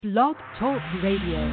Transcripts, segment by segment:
Blog Talk Radio.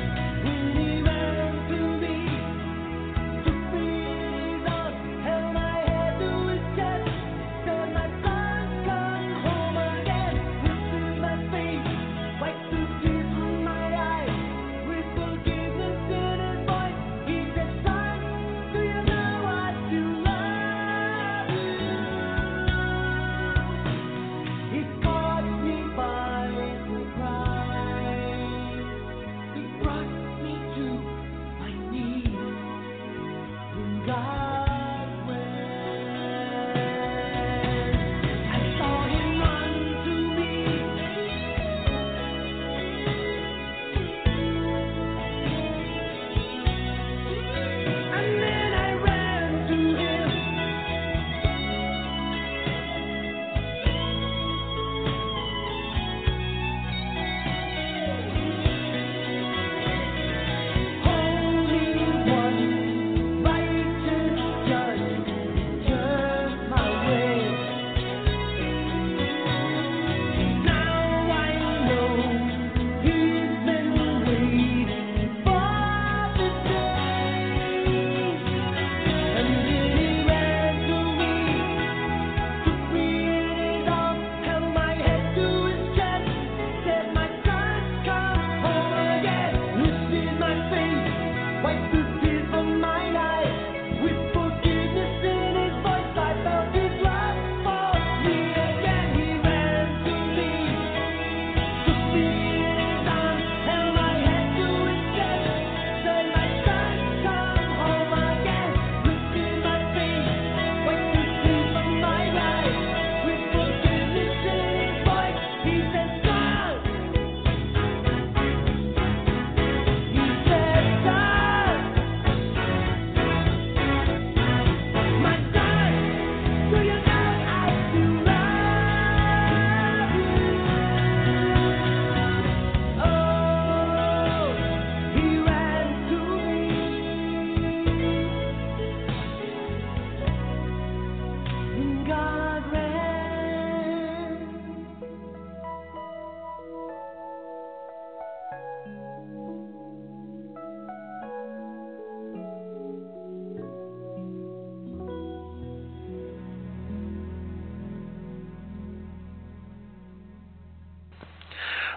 Held my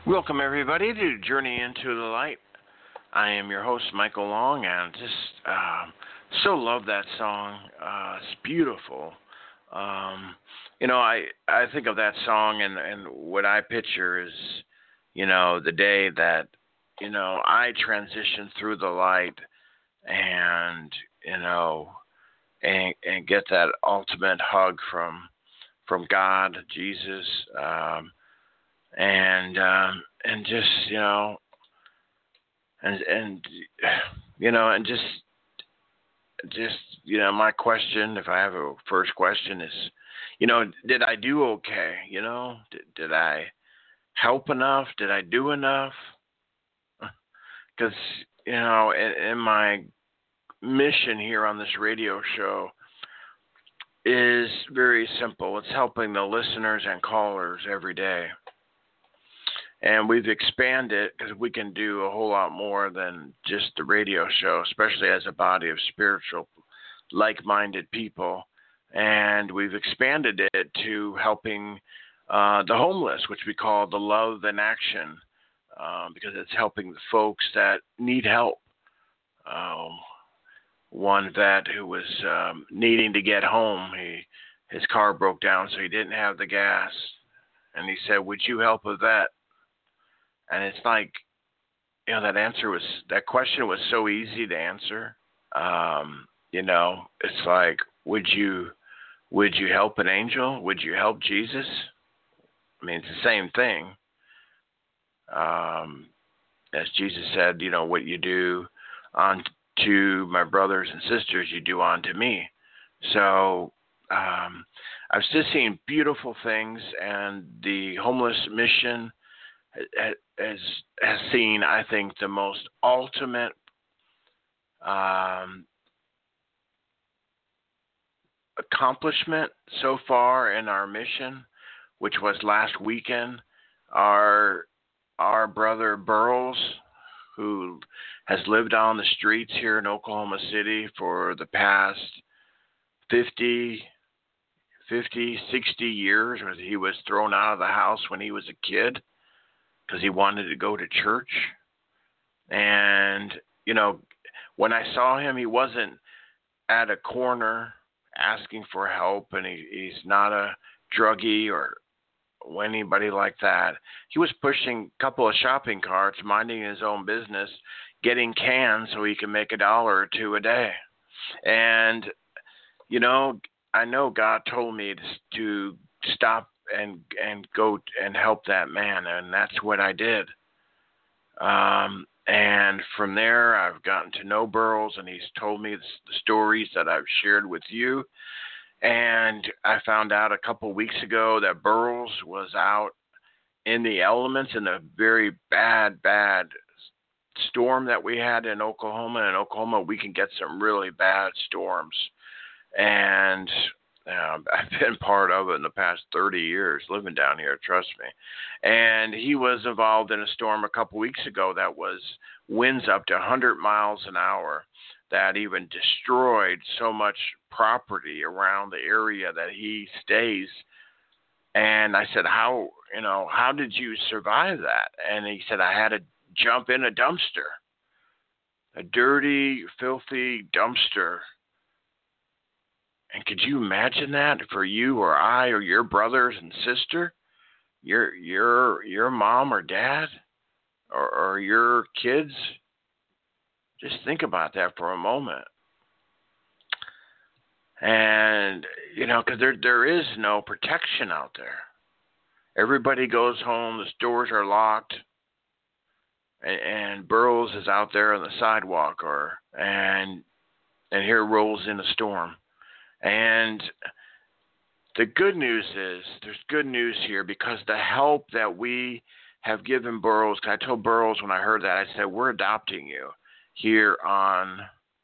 Welcome, everybody, to Journey into the Light. I am your host, Michael Long, and just so love that song. It's beautiful. I think of that song, and what I picture is, the day that, I transition through the light and, and get that ultimate hug from God, Jesus, and just and my question, if I have a first question, is, did I do okay? Did I help enough? Did I do enough? Because in my mission here on this radio show is very simple. It's helping the listeners and callers every day. And we've expanded because we can do a whole lot more than just the radio show, especially as a body of spiritual, like-minded people. And we've expanded it to helping the homeless, which we call the Love in Action, because it's helping the folks that need help. One vet who was needing to get home, his car broke down, so he didn't have the gas. And he said, "Would you help a vet?" And it's like, that question was so easy to answer. It's like, would you help an angel? Would you help Jesus? I mean, it's the same thing. As Jesus said, what you do unto my brothers and sisters, you do unto me. So I've just seen beautiful things, and the homeless mission has seen, I think, the most ultimate accomplishment so far in our mission, which was last weekend. Our brother Burroughs, who has lived on the streets here in Oklahoma City for the past 50, 60 years, or he was thrown out of the house when he was a kid because he wanted to go to church. And, when I saw him, he wasn't at a corner asking for help, and he's not a druggie or anybody like that. He was pushing a couple of shopping carts, minding his own business, getting cans so he can make $1 or $2 a day. And, I know God told me to stop and go and help that man, and that's what I did. And from there, I've gotten to know Burroughs, and he's told me the stories that I've shared with you. And I found out a couple weeks ago that Burroughs was out in the elements in a very bad storm that we had in Oklahoma. In Oklahoma, we can get some really bad storms. And I've been part of it in the past 30 years living down here, trust me. And he was involved in a storm a couple weeks ago that was winds up to 100 miles an hour that even destroyed so much property around the area that he stays. And I said, how did you survive that? And he said, I had to jump in a dumpster, a dirty, filthy dumpster. And could you imagine that for you or I or your brothers and sister, your mom or dad, or your kids? Just think about that for a moment. And, because there is no protection out there. Everybody goes home, the stores are locked, and Burroughs is out there on the sidewalk, and here rolls in a storm. And the good news is, there's good news here, because the help that we have given Burroughs, I told Burroughs when I heard that, I said, we're adopting you here on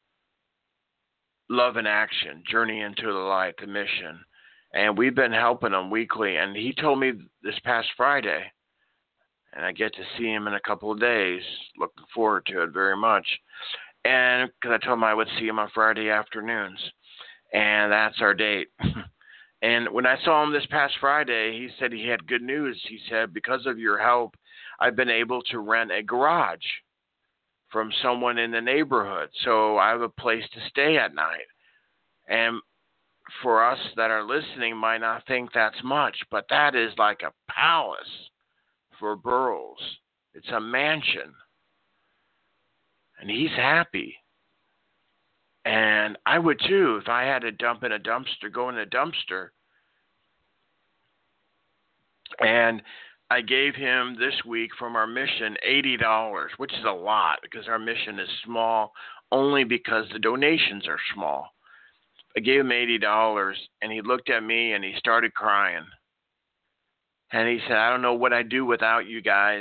Love in Action, Journey into the Light, the mission. And we've been helping him weekly. And he told me this past Friday, and I get to see him in a couple of days, looking forward to it very much. And because I told him I would see him on Friday afternoons. And that's our date. And when I saw him this past Friday, he said he had good news. He said, because of your help, I've been able to rent a garage from someone in the neighborhood, so I have a place to stay at night. And for us that are listening might not think that's much, but that is like a palace for Burroughs. It's a mansion. And he's happy. And I would too if I had to go in a dumpster. And I gave him this week from our mission $80, which is a lot because our mission is small, only because the donations are small. I gave him $80, and he looked at me and he started crying. And he said, I don't know what I'd do without you guys.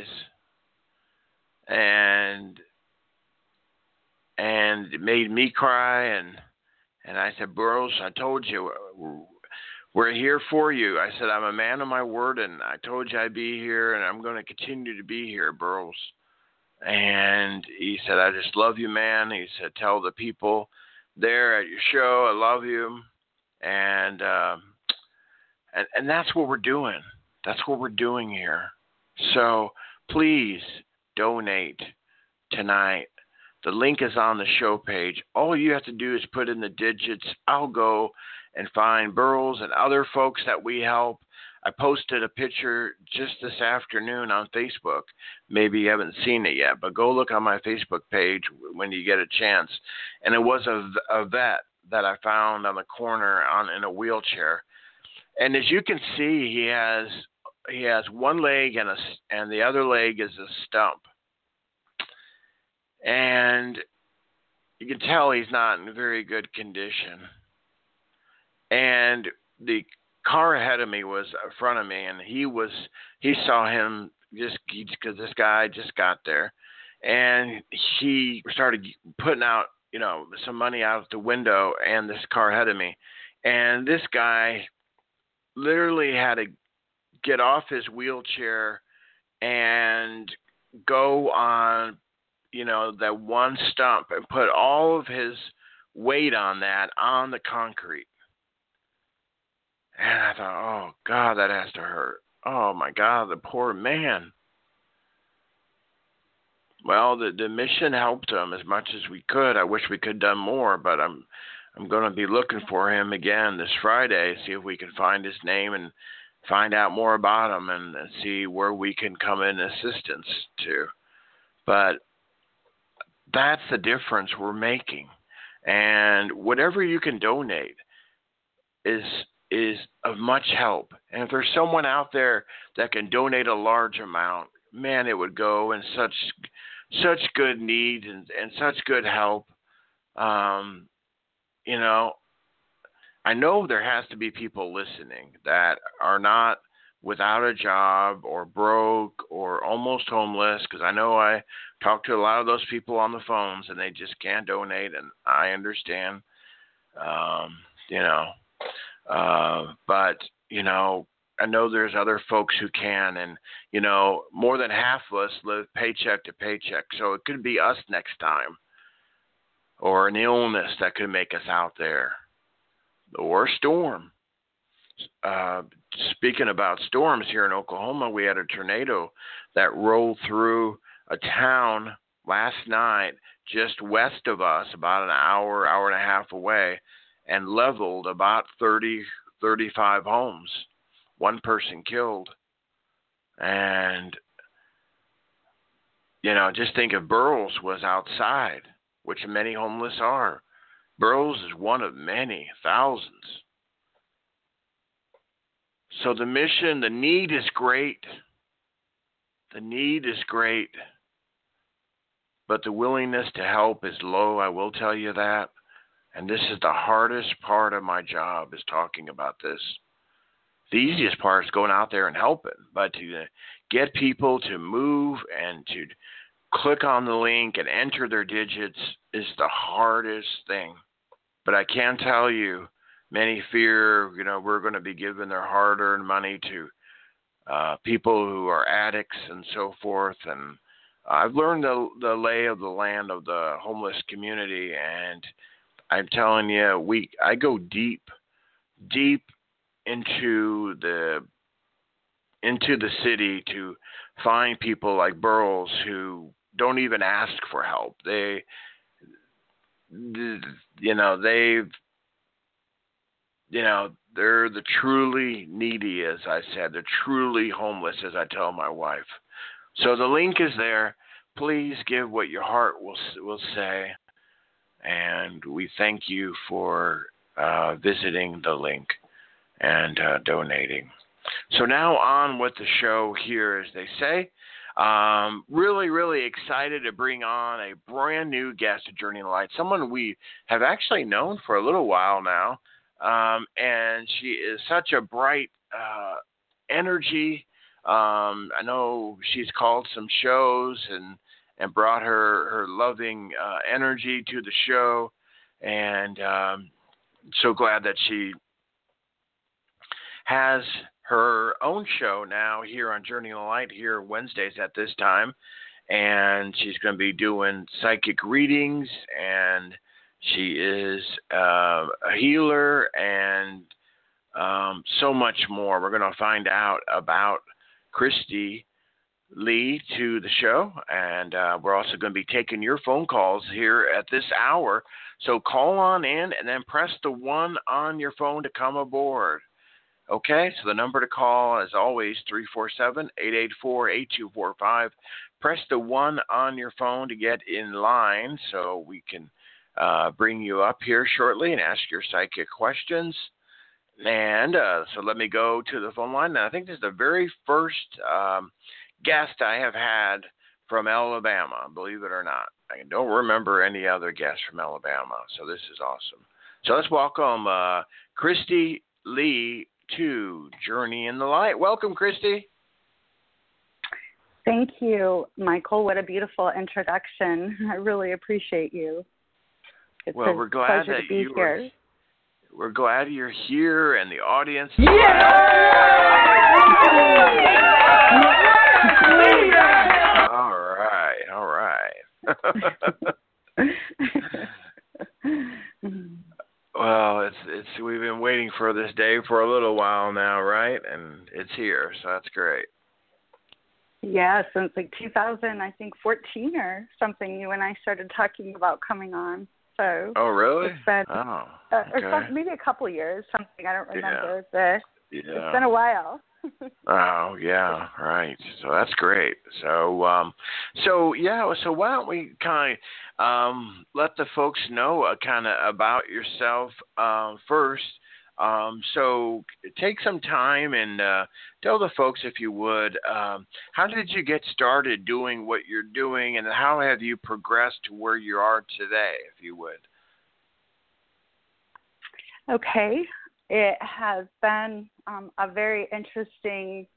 And it made me cry. And I said, Burroughs, I told you, we're here for you. I said, I'm a man of my word, and I told you I'd be here, and I'm going to continue to be here, Burroughs. And he said, I just love you, man. He said, tell the people there at your show I love you. And that's what we're doing. That's what we're doing here. So please donate tonight. The link is on the show page. All you have to do is put in the digits. I'll go and find Burroughs and other folks that we help. I posted a picture just this afternoon on Facebook. Maybe you haven't seen it yet, but go look on my Facebook page when you get a chance. And it was a vet that I found on the corner in a wheelchair. And as you can see, he has one leg and the other leg is a stump. And you can tell he's not in very good condition. And the car ahead of me was in front of me, and he saw him just because this guy just got there, and he started putting out, some money out the window, and this car ahead of me, and this guy literally had to get off his wheelchair and go on, that one stump and put all of his weight on the concrete. And I thought, oh, God, that has to hurt. Oh, my God, the poor man. Well, the mission helped him as much as we could. I wish we could have done more, but I'm going to be looking for him again this Friday, see if we can find his name and find out more about him and see where we can come in assistance to. But that's the difference we're making. And whatever you can donate is of much help. And if there's someone out there that can donate a large amount, man, it would go in such good need and such good help. I know there has to be people listening that are not without a job or broke or almost homeless, because I know I talk to a lot of those people on the phones and they just can't donate, and I understand, but, I know there's other folks who can, and, more than half of us live paycheck to paycheck. So it could be us next time, or an illness that could make us out there, or a storm. Speaking about storms here in Oklahoma, we had a tornado that rolled through a town last night just west of us, about an hour and a half away, and leveled about 35 homes. One person killed. And, just think if Burroughs was outside, which many homeless are. Burroughs is one of many, thousands. So the mission, the need is great. The need is great. But the willingness to help is low, I will tell you that. And this is the hardest part of my job, is talking about this. The easiest part is going out there and helping. But to get people to move and to click on the link and enter their digits is the hardest thing. But I can tell you, many fear, we're going to be giving their hard-earned money to people who are addicts and so forth. And I've learned the lay of the land of the homeless community, and I'm telling you, I go deep into the city to find people like Burroughs who don't even ask for help. They've they're the truly needy, as I said. They're truly homeless, as I tell my wife. So the link is there. Please give what your heart will say. And we thank you for visiting the link and donating. So now on with the show here, as they say. Really, really excited to bring on a brand new guest to Journey in the Light, someone we have actually known for a little while now. And she is such a bright energy. I know she's called some shows and brought her loving energy to the show. And so glad that she has her own show now here on Journey in the Light here Wednesdays at this time. And she's going to be doing psychic readings, and she is a healer and so much more. We're going to find out about Christy Lee to the show, and we're also going to be taking your phone calls here at this hour. So call on in and then press the 1 on your phone to come aboard. Okay, so the number to call is always 347-884-8245. Press the 1 on your phone to get in line so we can bring you up here shortly and ask your psychic questions. And so let me go to the phone line. Now, I think this is the very first guest I have had from Alabama, believe it or not. I don't remember any other guests from Alabama, so this is awesome. So let's welcome Christy Lee to Journey in the Light. Welcome, Christy. Thank you, Michael. What a beautiful introduction. I really appreciate you. It's we're glad that you here. We're glad you're here, and the audience. Yeah! All right. Well, it's we've been waiting for this day for a little while now, right? And it's here, so that's great. Yeah, since like 2014 or something, you and I started talking about coming on. So. Oh, really? It's been, okay. Or maybe a couple years, something I don't remember. Yeah. It's been a while. Oh, yeah, right. So that's great. So why don't we kind of let the folks know kind of about yourself first. So take some time and tell the folks, if you would, how did you get started doing what you're doing, and how have you progressed to where you are today, if you would? Okay. It has been a very interesting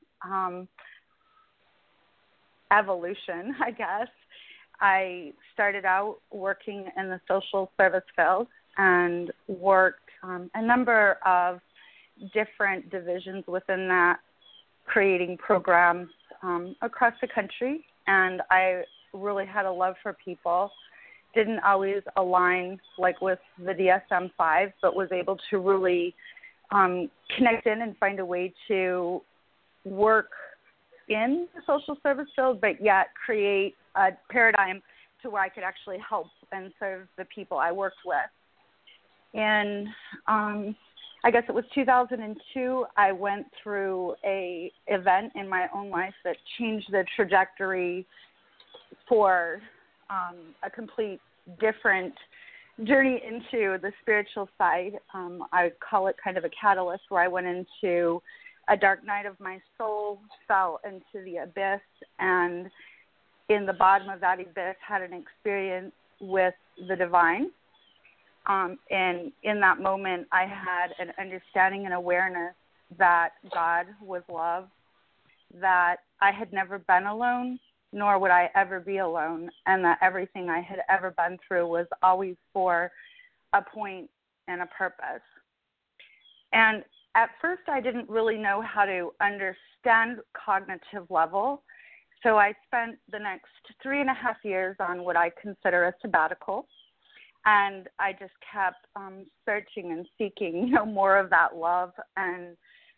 evolution, I guess. I started out working in the social service field and worked a number of different divisions within that, creating programs across the country. And I really had a love for people. Didn't always align like with the DSM-5, but was able to really connect in and find a way to work in the social service field, but yet create a paradigm to where I could actually help and serve the people I worked with. And I guess it was 2002, I went through a event in my own life that changed the trajectory for a complete different journey into the spiritual side. I call it kind of a catalyst, where I went into a dark night of my soul, fell into the abyss, and in the bottom of that abyss had an experience with the divine. And in that moment, I had an understanding and awareness that God was love, that I had never been alone, nor would I ever be alone, and that everything I had ever been through was always for a point and a purpose. And at first, I didn't really know how to understand cognitive level, so I spent the next 3.5 years on what I consider a sabbatical, and I just kept searching and seeking, more of that love and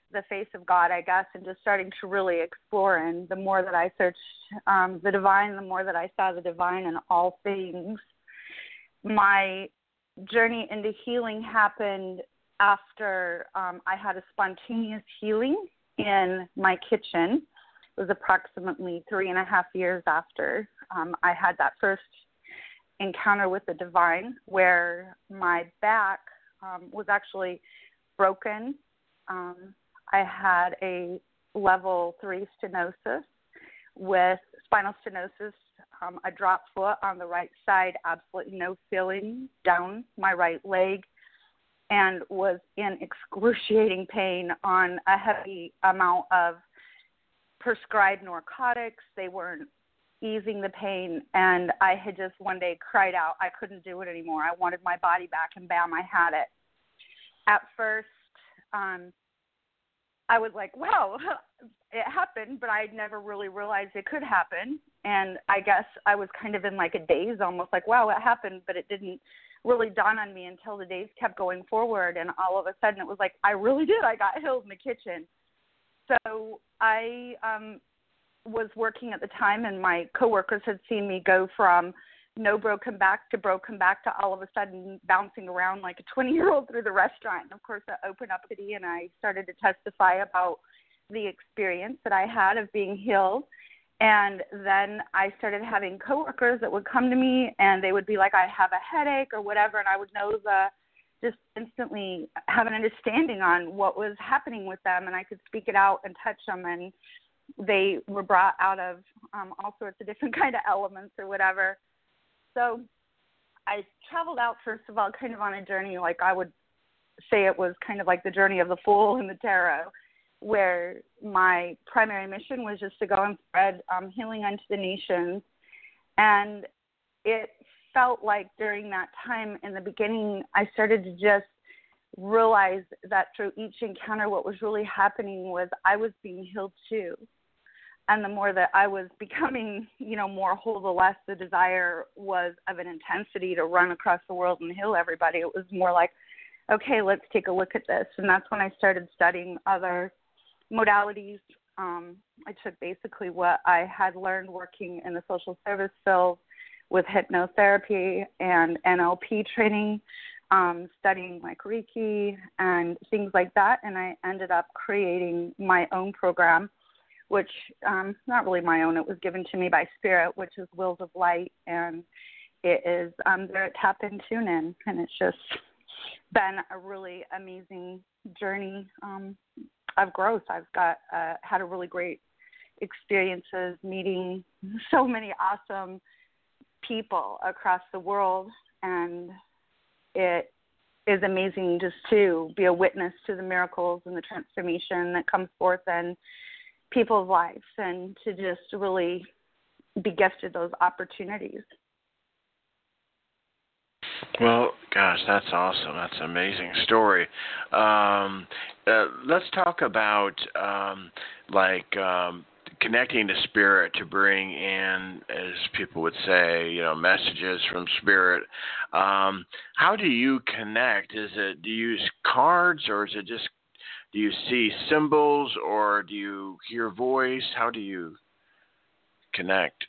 the face of God, I guess, and just starting to really explore. And the more that I searched the divine, the more that I saw the divine in all things. My journey into healing happened after I had a spontaneous healing in my kitchen. It was approximately 3.5 years after I had that first encounter with the divine, where my back was actually broken. I had a level 3 stenosis with spinal stenosis, a drop foot on the right side, absolutely no feeling down my right leg, and was in excruciating pain on a heavy amount of prescribed narcotics. They weren't easing the pain, and I had just one day cried out. I couldn't do it anymore. I wanted my body back, and bam, I had it. At first, I was like, wow, it happened, but I never really realized it could happen. And I guess I was kind of in like a daze, almost like, wow, it happened, but it didn't really dawn on me until the days kept going forward. And all of a sudden it was like, I really did. I got healed in the kitchen. So I was working at the time, and my coworkers had seen me go from no broken back to all of a sudden bouncing around like a 20-year-old through the restaurant. And of course, I opened up city, and I started to testify about the experience that I had of being healed. And then I started having coworkers that would come to me, and they would be like, I have a headache or whatever, and I would know just instantly have an understanding on what was happening with them, and I could speak it out and touch them, and they were brought out of all sorts of different kind of elements or whatever. So I traveled out, first of all, kind of on a journey, like I would say it was kind of like the journey of the Fool in the tarot, where my primary mission was just to go and spread healing unto the nations. And it felt like during that time in the beginning, I started to just realize that through each encounter, what was really happening was I was being healed too. And the more that I was becoming, more whole, the less the desire was of an intensity to run across the world and heal everybody. It was more like, okay, let's take a look at this. And that's when I started studying other modalities. I took basically what I had learned working in the social service field with hypnotherapy and NLP training, studying like Reiki and things like that. And I ended up creating my own program, which not really my own. It was given to me by Spirit, which is Wheels of Light. And it is there at Tap In Tune In. And it's just been a really amazing journey of growth. I've got had a really great experiences meeting so many awesome people across the world, and it is amazing just to be a witness to the miracles and the transformation that comes forth in people's lives, and to just really be gifted those opportunities. Well, gosh, that's awesome. That's an amazing story. Let's talk about connecting to Spirit to bring in, as people would say, messages from Spirit. How do you connect? Do you use cards, or is it just, do you see symbols, or do you hear voice? How do you connect?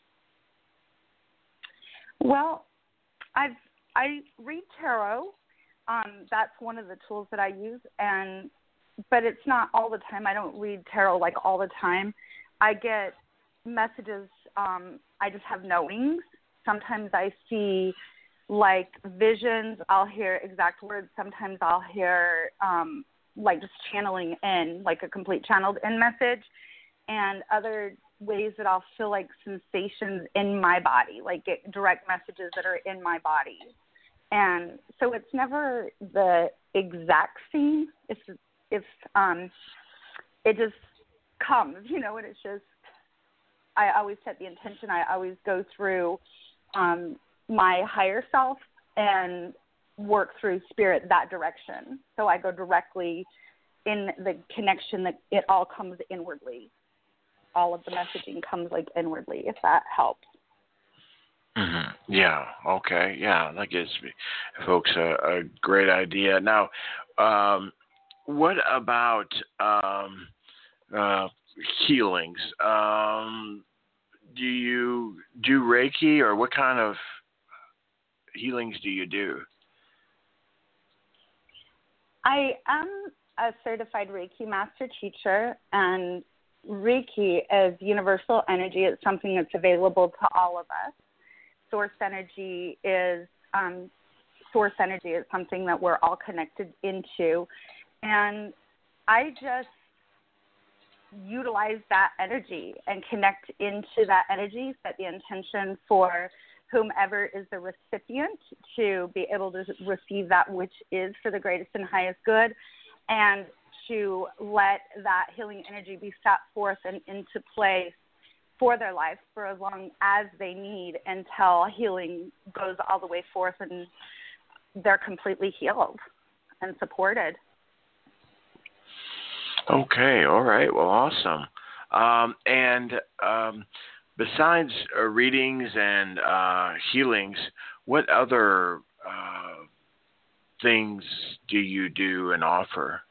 Well, I read tarot. That's one of the tools that I use, but it's not all the time. I don't read tarot like all the time. I get messages. I just have knowings. Sometimes I see like visions. I'll hear exact words. Sometimes I'll hear like just channeling in, like a complete channeled in message, and other ways that I'll feel like sensations in my body, like get direct messages that are in my body. And so it's never the exact same. It just comes, and it's just, I always set the intention. I always go through my higher self and work through Spirit that direction. So I go directly in the connection that it all comes inwardly. All of the messaging comes like inwardly, if that helps. Mm-hmm. Yeah. Okay. Yeah, that gives folks a great idea. Now, what about uh, healings? Do you do Reiki, or what kind of healings do you do? I am a certified Reiki master teacher, and Reiki is universal energy. It's something that's available to all of us. Source energy is something that we're all connected into, and I just utilize that energy and connect into that energy, set the intention for whomever is the recipient to be able to receive that which is for the greatest and highest good, and to let that healing energy be set forth and into place for their life for as long as they need until healing goes all the way forth and they're completely healed and supported. Okay, all right. Well, awesome. And besides readings and healings, what other things do you do and offer?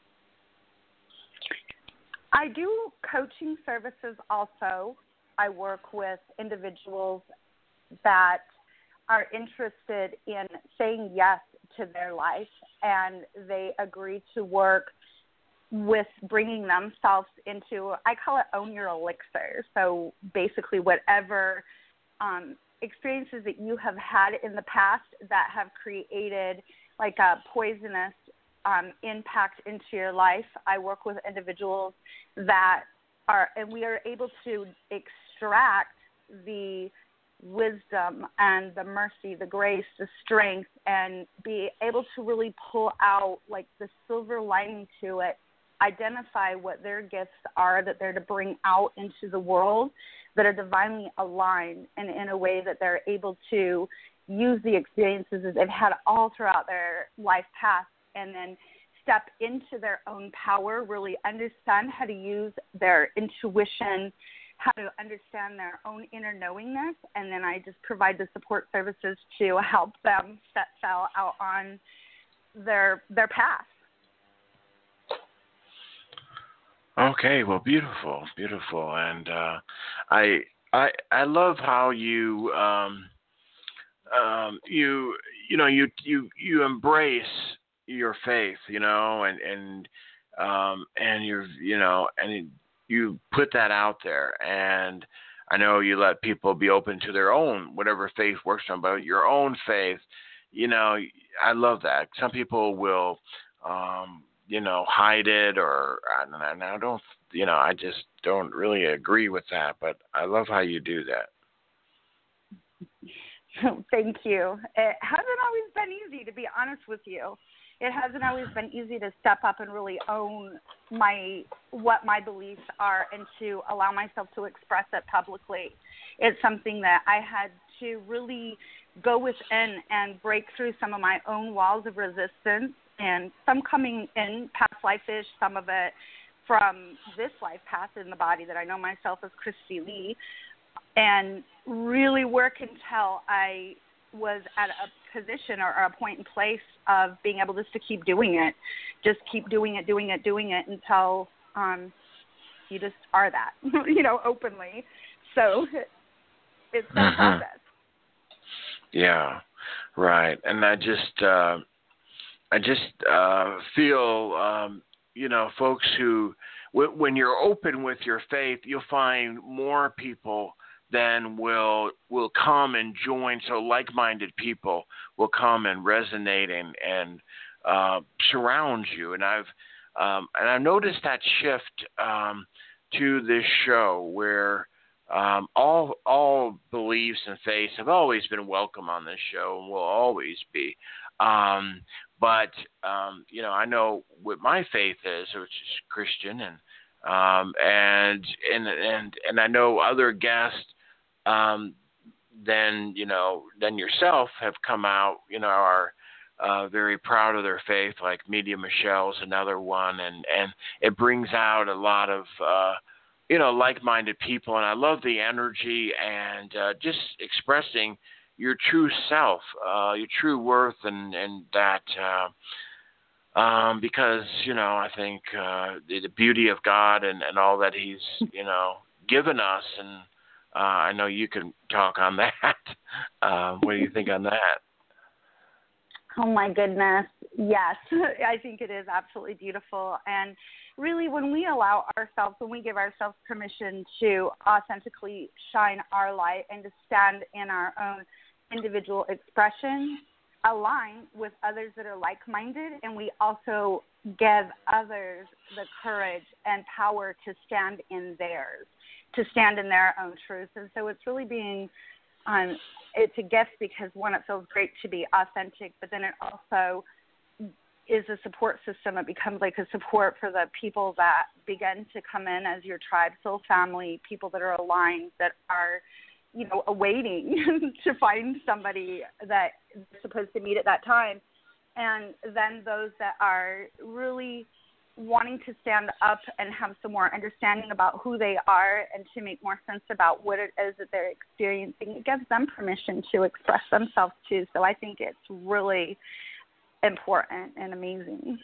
I do coaching services also. I work with individuals that are interested in saying yes to their life, and they agree to work with bringing themselves into, I call it own your elixir. So basically whatever experiences that you have had in the past that have created like a poisonous impact into your life, I work with individuals that are, and we are able to extract the wisdom and the mercy, the grace, the strength, and be able to really pull out like the silver lining to it, identify what their gifts are that they're to bring out into the world that are divinely aligned, and in a way that they're able to use the experiences that they've had all throughout their life path, and then step into their own power, really understand how to use their intuition, how to understand their own inner knowingness, and then I just provide the support services to help them set sail out on their path. Okay, well, beautiful, and I love how you you embrace your faith, and you put that out there, and I know you let people be open to their own whatever faith works on, but your own faith, I love that. Some people will hide it, and I don't, I just don't really agree with that, but I love how you do that. Thank you. It hasn't always been easy, to be honest with you. It hasn't always been easy to step up and really own what my beliefs are and to allow myself to express it publicly. It's something that I had to really go within and break through some of my own walls of resistance, and some coming in past life-ish, some of it from this life path in the body that I know myself as Christy Lee, and really work until I was at a position or a point and place of being able just to keep doing it. Just keep doing it until you just are that, openly. So it's that process. Yeah, right. And I just feel, folks who, when you're open with your faith, you'll find more people then will come and join. So like-minded people will come and resonate and surround you. And I've noticed that shift to this show, where all beliefs and faiths have always been welcome on this show and will always be. But I know what my faith is, which is Christian, and I know other guests than yourself have come out, are very proud of their faith, like Media Michelle's another one, and it brings out a lot of like-minded people, and I love the energy and just expressing your true self, your true worth, and that because, I think the beauty of God and all that He's, given us, and I know you can talk on that. What do you think on that? Oh, my goodness. Yes, I think it is absolutely beautiful. And really, when we give ourselves permission to authentically shine our light and to stand in our own individual expression, align with others that are like-minded, and we also give others the courage and power to stand in theirs, to stand in their own truth. And so it's really being it's a gift because, one, it feels great to be authentic, but then it also is a support system. It becomes like a support for the people that begin to come in as your tribe, soul family, people that are aligned, that are, awaiting to find somebody that they're supposed to meet at that time. And then those that are really wanting to stand up and have some more understanding about who they are and to make more sense about what it is that they're experiencing. It gives them permission to express themselves too. So I think it's really important and amazing.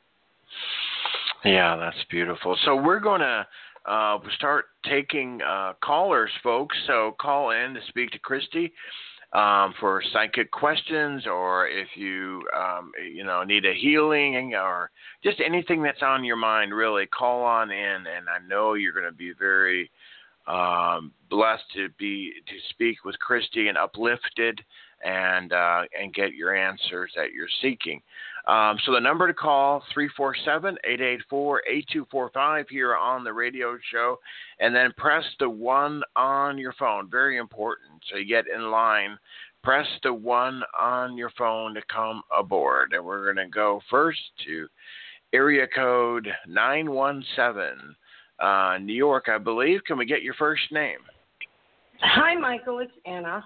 Yeah, that's beautiful. So we're going to start taking callers, folks. So call in to speak to Christy for psychic questions, or if you need a healing, or just anything that's on your mind. Really, call on in, and I know you're going to be very blessed to speak with Christy and uplifted, and get your answers that you're seeking. So the number to call, 347-884-8245 here on the radio show, and then press the 1 on your phone. Very important. So you get in line, press the 1 on your phone to come aboard. And we're going to go first to area code 917, New York, I believe. Can we get your first name? Hi, Michael. It's Anna.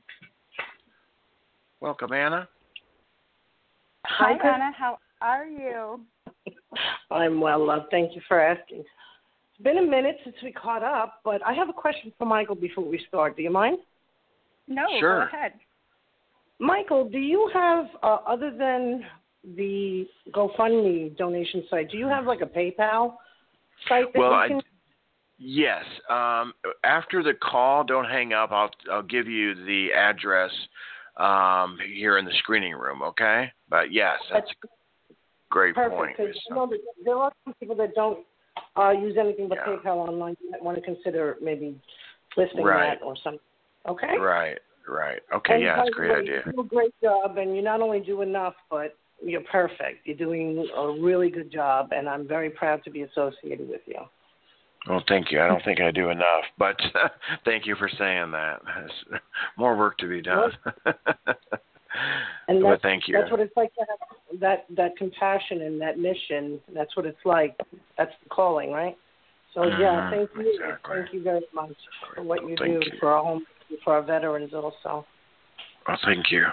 Welcome, Anna. Hi, Anna. How are you? I'm well, love. Thank you for asking. It's been a minute since we caught up, but I have a question for Michael before we start. Do you mind? No, sure. Go ahead. Michael, do you have, other than the GoFundMe donation site, do you have like a PayPal site that Yes. After the call, don't hang up. I'll give you the address here in the screening room, okay? But yes, that's a great point. Perfect, because there are some people that don't use anything but PayPal online. You might want to consider maybe listing that or something. Okay? Right. Okay, and that's a great idea. You do a great job, and you not only do enough, but you're perfect. You're doing a really good job, and I'm very proud to be associated with you. Well, thank you. I don't think I do enough, but thank you for saying that. There's more work to be done. And well, thank you. That's what it's like to have that compassion and that mission. That's what it's like. That's the calling, right? So, thank you. Exactly. Thank you very much for what you do for our home, for our veterans also. Well, thank you.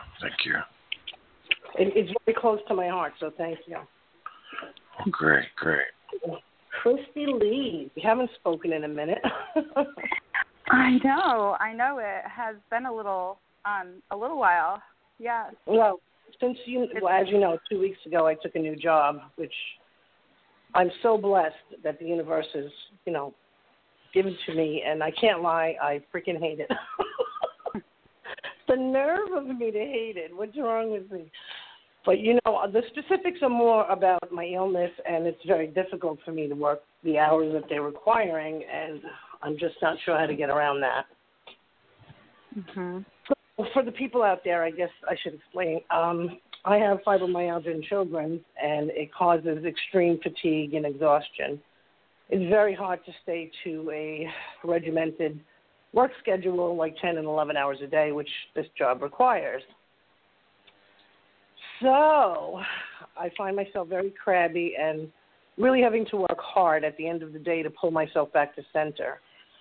It's very close to my heart, so thank you. Oh, great. Christy Lee, we haven't spoken in a minute. I know. It has been a little while. Yeah. Well, as you know, 2 weeks ago I took a new job, which I'm so blessed that the universe has, given to me, and I can't lie, I freaking hate it. The nerve of me to hate it. What's wrong with me? But, the specifics are more about my illness, and it's very difficult for me to work the hours that they're requiring, and I'm just not sure how to get around that. Mm-hmm. So for the people out there, I guess I should explain. I have fibromyalgia in children, and it causes extreme fatigue and exhaustion. It's very hard to stay to a regimented work schedule like 10 and 11 hours a day, which this job requires. So I find myself very crabby and really having to work hard at the end of the day to pull myself back to center,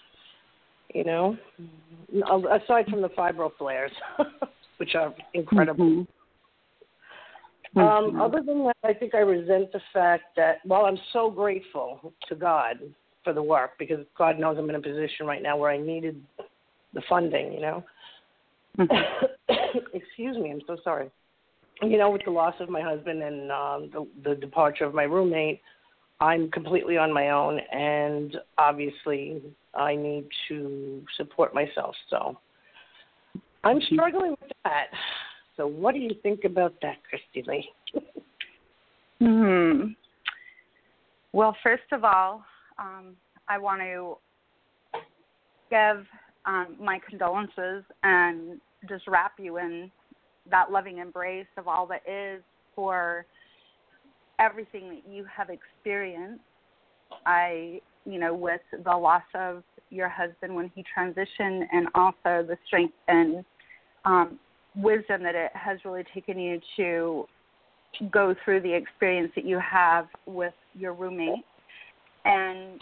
aside from the fibro flares, which are incredible. Mm-hmm. Other than that, I think I resent the fact that, while I'm so grateful to God for the work, because God knows I'm in a position right now where I needed the funding, Mm-hmm. Excuse me, I'm so sorry. with the loss of my husband and the departure of my roommate, I'm completely on my own, and obviously I need to support myself. So I'm struggling with that. So what do you think about that, Christy Lee? Well, first of all, I want to give my condolences and just wrap you in that loving embrace of all that is for everything that you have experienced. With the loss of your husband when he transitioned, and also the strength and wisdom that it has really taken you to go through the experience that you have with your roommate, and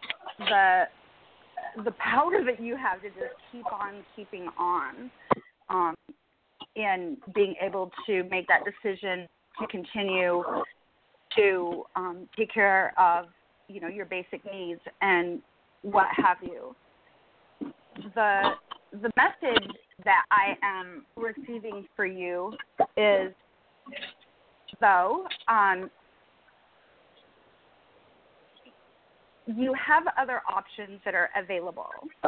the power that you have to just keep on keeping on, and being able to make that decision to continue to take care of, your basic needs and what have you. The message that I am receiving for you is, though, you have other options that are available.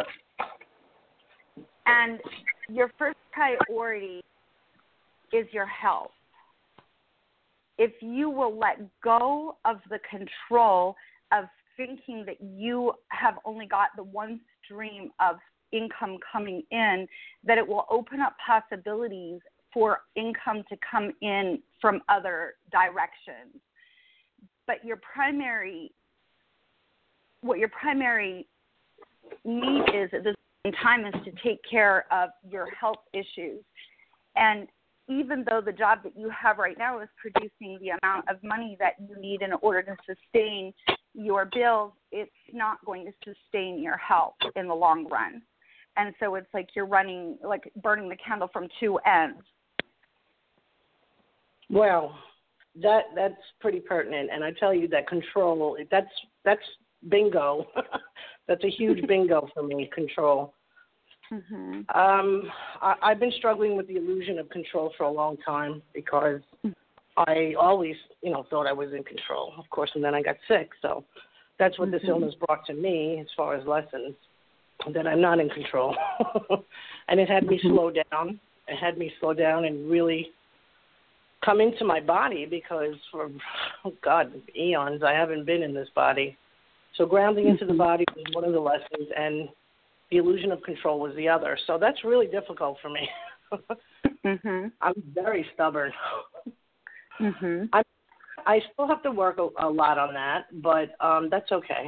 And your first priority is your health. If you will let go of the control of thinking that you have only got the one stream of income coming in, that it will open up possibilities for income to come in from other directions. But what your primary need is at this time is to take care of your health issues. And even though the job that you have right now is producing the amount of money that you need in order to sustain your bills, it's not going to sustain your health in the long run. And so it's like you're burning the candle from two ends. Well, that's pretty pertinent, and I tell you that control, that's bingo. That's a huge bingo for me, control. Mm-hmm. I've been struggling with the illusion of control for a long time because I always, thought I was in control, of course, and then I got sick. So that's what this illness brought to me as far as lessons, that I'm not in control. And it had me slow down. It had me slow down and really come into my body because for, eons, I haven't been in this body. So grounding into the body was one of the lessons, and the illusion of control was the other. So that's really difficult for me. I'm very stubborn. I still have to work a lot on that, but that's okay.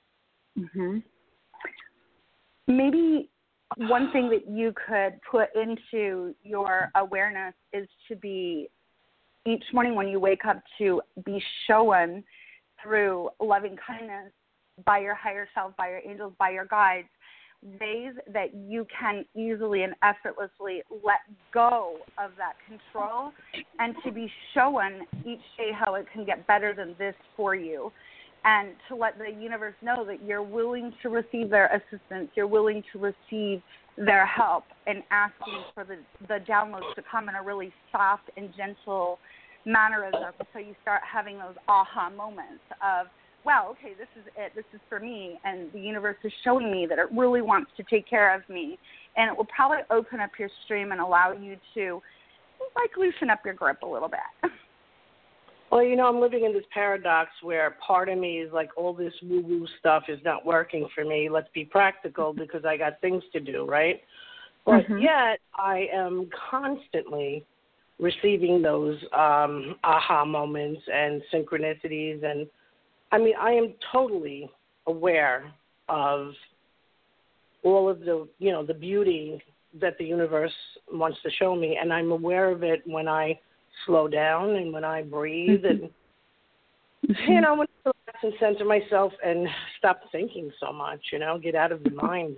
Maybe one thing that you could put into your awareness is to be, each morning when you wake up, to be shown through loving kindness by your higher self, by your angels, by your guides, ways that you can easily and effortlessly let go of that control, and to be shown each day how it can get better than this for you, and to let the universe know that you're willing to receive their assistance, you're willing to receive their help, and asking for the downloads to come in a really soft and gentle mannerism, so you start having those aha moments of, wow, okay, this is it, this is for me, and the universe is showing me that it really wants to take care of me, and it will probably open up your stream and allow you to, loosen up your grip a little bit. Well, I'm living in this paradox where part of me is like, all this woo-woo stuff is not working for me. Let's be practical because I got things to do, right? But yet I am constantly receiving those aha moments and synchronicities, and I am totally aware of all of the, the beauty that the universe wants to show me, and I'm aware of it when I slow down and when I breathe and, when I relax and center myself and stop thinking so much, get out of the mind.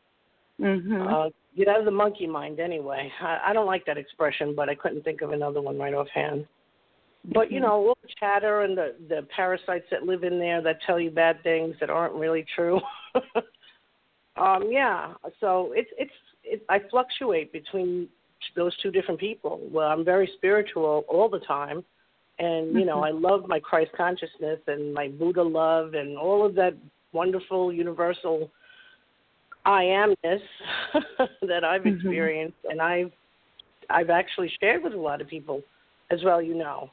Get out of the monkey mind anyway. I don't like that expression, but I couldn't think of another one right offhand. But, all the chatter and the parasites that live in there that tell you bad things that aren't really true. So I fluctuate between those two different people. Well, I'm very spiritual all the time, and you know, I love my Christ consciousness and my Buddha love and all of that wonderful universal I amness that I've experienced, and I've actually shared with a lot of people as well. You know,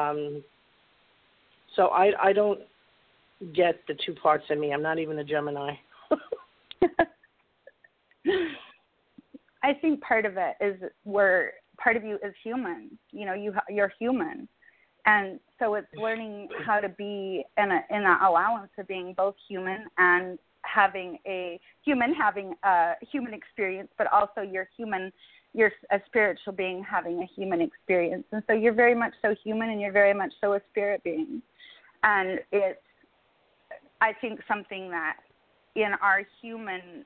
so I don't get the two parts of me. I'm not even a Gemini. I think part of it is where part of you is human. You know, you're human, and so it's learning how to be in an allowance of being both human and having a human experience, but also you're a spiritual being having a human experience, and so you're very much so human, and you're very much so a spirit being, and it's, I think, something that in our humanness,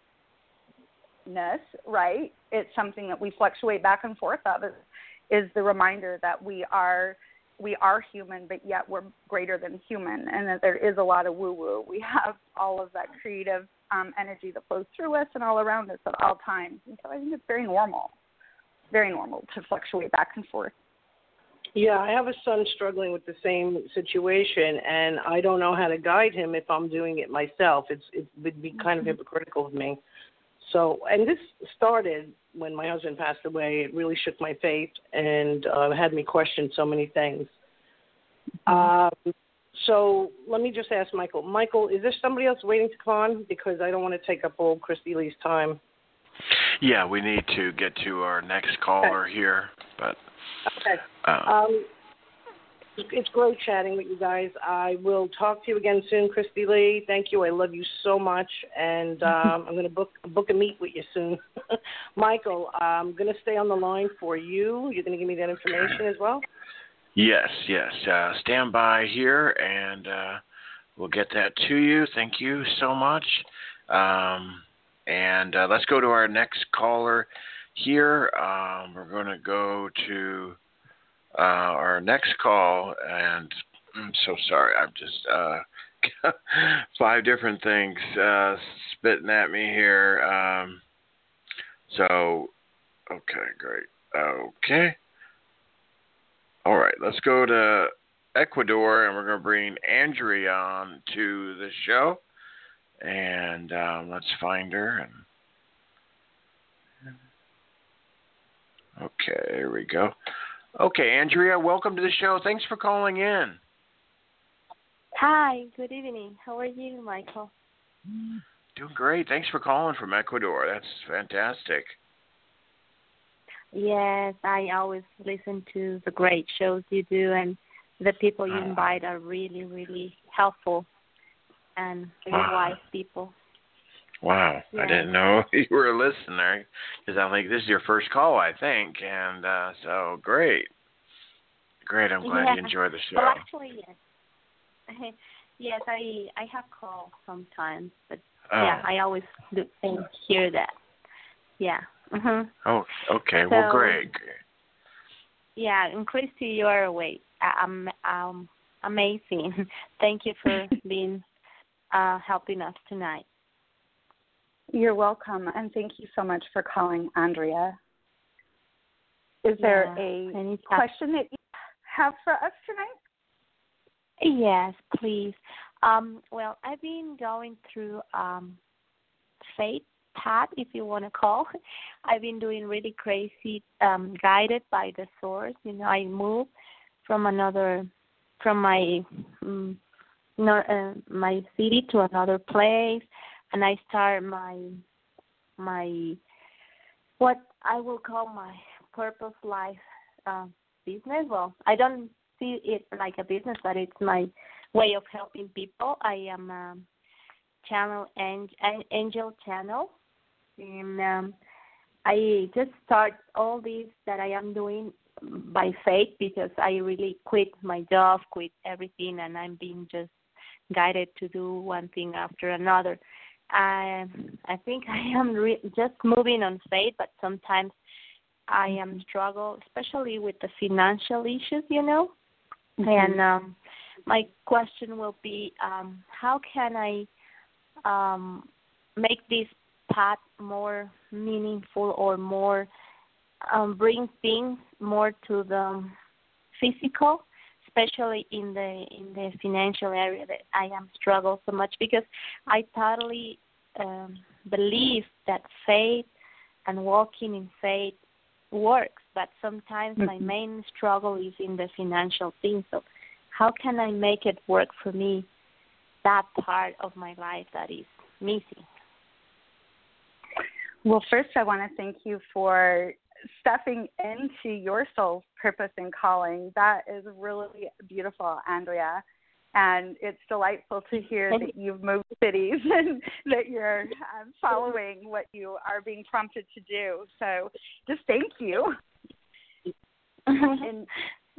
right, it's something that we fluctuate back and forth of, is the reminder that we are human, but yet we're greater than human, and that there is a lot of woo-woo. We have all of that creative energy that flows through us and all around us at all times. And so I think it's very normal to fluctuate back and forth. Yeah, I have a son struggling with the same situation, and I don't know how to guide him if I'm doing it myself. It would be kind of hypocritical of me. So, and this started when my husband passed away. It really shook my faith and had me question so many things. So let me just ask Michael. Michael, is there somebody else waiting to come on? Because I don't want to take up all Christy Lee's time. Yeah, we need to get to our next caller here, but... Okay. It's great chatting with you guys. I will talk to you again soon, Christy Lee. Thank you. I love you so much, and I'm going to book a meet with you soon. Michael, I'm going to stay on the line for you. You're going to give me that information as well? Yes. Stand by here, and we'll get that to you. Thank you so much. And let's go to our next caller here. We're going to go to our next call, and I'm so sorry. I've just 5 different things spitting at me here. So, okay, great. Okay. All right, let's go to Ecuador, and we're going to bring Andrea on to the show. And let's find her. Okay, here we go. Okay, Andrea, welcome to the show. Thanks for calling in. Hi, good evening. How are you, Michael? Doing great. Thanks for calling from Ecuador. That's fantastic. Yes, I always listen to the great shows you do, and the people you invite are really, really helpful and very wise people. Wow, yeah. I didn't know you were a listener, because I think this is your first call, I think, and so great. Great, I'm glad you enjoy the show. Well, actually, yes. Yes, I have calls sometimes, but yeah, I always do hear that. Yeah. Oh, okay. So, well, great. Yeah, and Christy, you are awake. Amazing. Thank you for being helping us tonight. You're welcome, and thank you so much for calling, Andrea. Is there a question that you have for us tonight? Yes, please. Well, I've been going through fate path, if you want to call. I've been doing really crazy, guided by the source. You know, I moved from my my city to another place, and I start my what I will call my purpose life business. Well, I don't see it like a business, but it's my way of helping people. I am angel channel, and I just start all this that I am doing by faith, because I really quit my job, quit everything, and I'm being just guided to do one thing after another. I think I am just moving on faith, but sometimes I am struggle, especially with the financial issues, you know. And my question will be, how can I make this path more meaningful or more bring things more to the physical, especially in the financial area that I am struggle so much, because I totally believe that faith and walking in faith works, but sometimes my main struggle is in the financial thing. So how can I make it work for me, that part of my life that is missing? Well, first I want to thank you for stepping into your soul's purpose and calling. That is really beautiful, Andrea. And it's delightful to hear that you've moved cities and that you're following what you are being prompted to do. So just thank you. And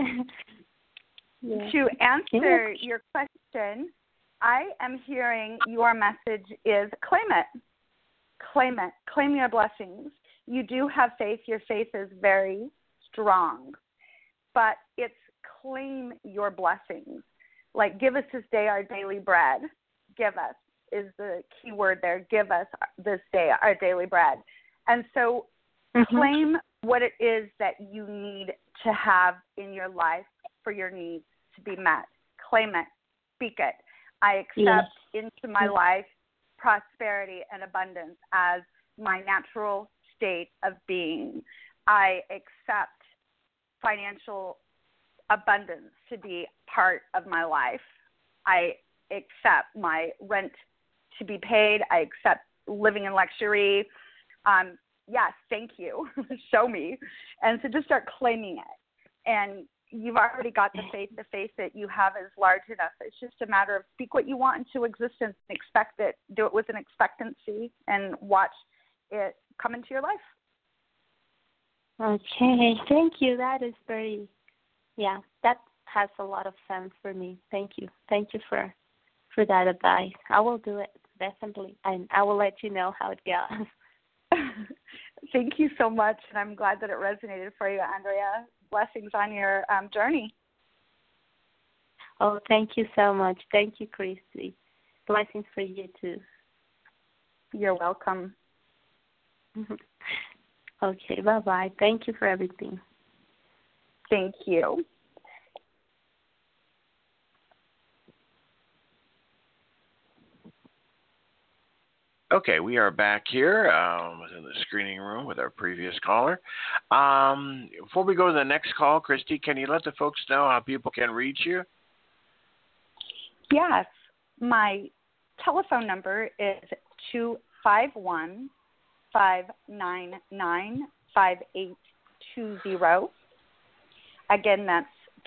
to answer your question, I am hearing your message is claim it. Claim it. Claim your blessings. You do have faith. Your faith is very strong. But it's claim your blessings. Like, give us this day our daily bread. Give us is the key word there. Give us this day our daily bread. And so claim what it is that you need to have in your life for your needs to be met. Claim it. Speak it. I accept into my life prosperity and abundance as my natural state of being. I accept financial abundance to be part of my life. I accept my rent to be paid. I accept living in luxury. Yes, thank you. Show me. And so just start claiming it. And you've already got the faith. The faith that you have is large enough. It's just a matter of speak what you want into existence and expect it. Do it with an expectancy and watch it come into your life. Okay, thank you. That is that has a lot of sense for me. Thank you. Thank you for that advice. I will do it, definitely, and I will let you know how it goes. Thank you so much, and I'm glad that it resonated for you, Andrea. Blessings on your journey. Oh, thank you so much. Thank you, Christy. Blessings for you, too. You're welcome. Okay, bye-bye. Thank you for everything. Thank you. Okay, we are back here within the screening room with our previous caller. Before we go to the next call, Christy, can you let the folks know how people can reach you? Yes. My telephone number is 251-599-5820. Again, that's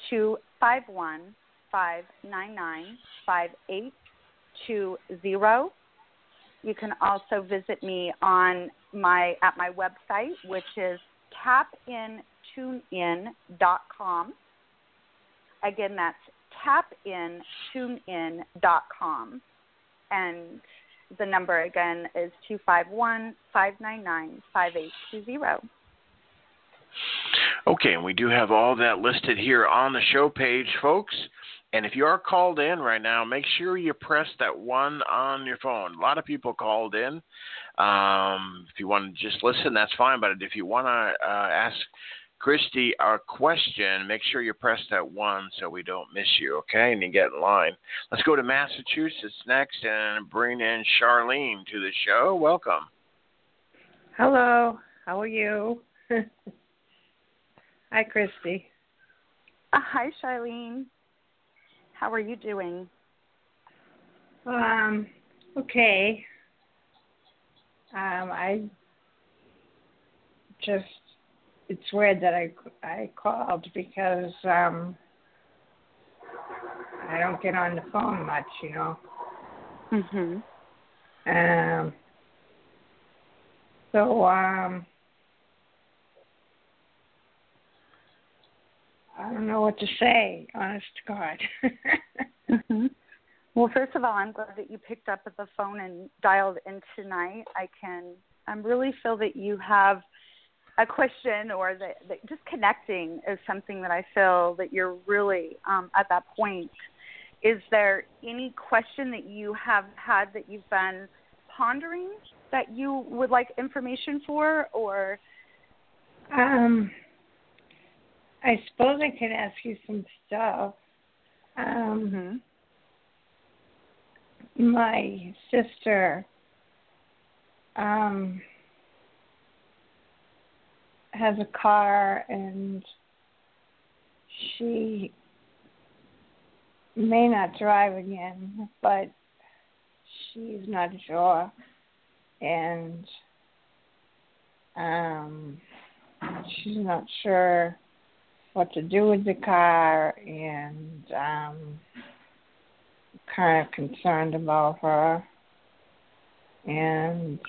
251-599-5820. You can also visit me at my website, which is tapintunein.com. Again, that's tapintunein.com. And the number again is 251-599-5820. Okay, and we do have all that listed here on the show page, folks. And if you are called in right now, make sure you press that 1 on your phone. A lot of people called in. If you want to just listen, that's fine. But if you want to ask Christy a question, make sure you press that 1 so we don't miss you, okay? And you get in line. Let's go to Massachusetts next and bring in Charlene to the show. Welcome. Hello. How are you? Hi, Christy. Hi, Charlene. How are you doing? Okay. I just, it's weird that I called because I don't get on the phone much, you know. So I don't know what to say, honest to God. Well, first of all, I'm glad that you picked up the phone and dialed in tonight. I really feel that you have a question, or that just connecting is something that I feel that you're really at that point. Is there any question that you have had that you've been pondering that you would like information for, or I suppose I could ask you some stuff. My sister has a car, and she may not drive again, but she's not sure. And she's not sure what to do with the car, and kind of concerned about her. And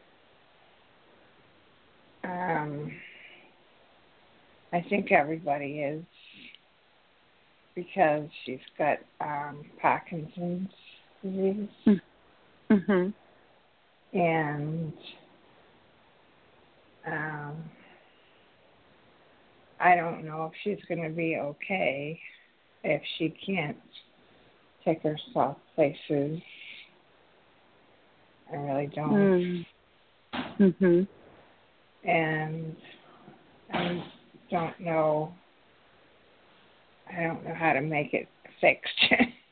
I think everybody is, because she's got Parkinson's disease. And I don't know if she's going to be okay if she can't take herself places. I really don't. And I don't know how to make it fixed.